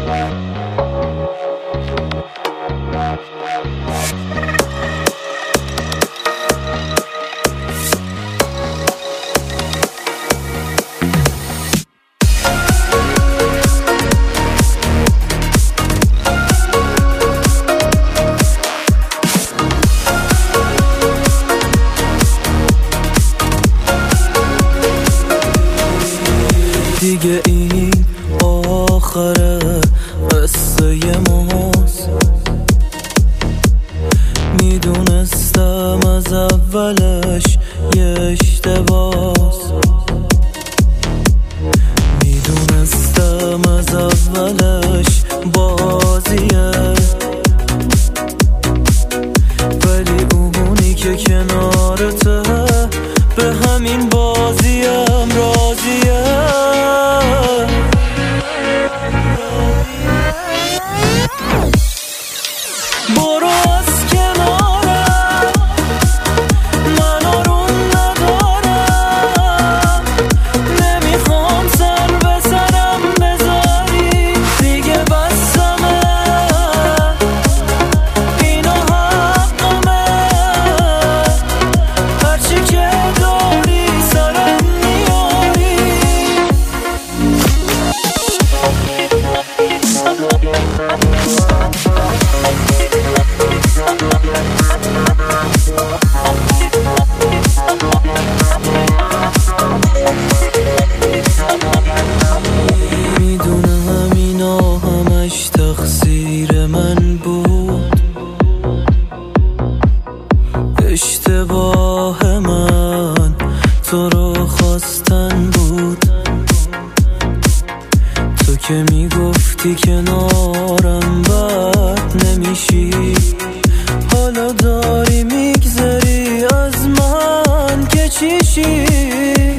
دیگه این آخر قصه ماست، میدونستم از اولش یه اشتباس، میدونستم از اولش بازیه، ولی اونی که کنارته به همین بازیم راضیه. برو از کنارم، من آروم ندارم، نمیخوام سر به سرم بذاری، دیگه بسمه، اینا حقمه، هرچی که داری سرم میاری. میدونم اینا همش تقصیر من بود، اشتباه من تو رو خواستن بود، تو که میگفتی کنارم بد نمیشی، حالا داری میگذری از من که چیشی.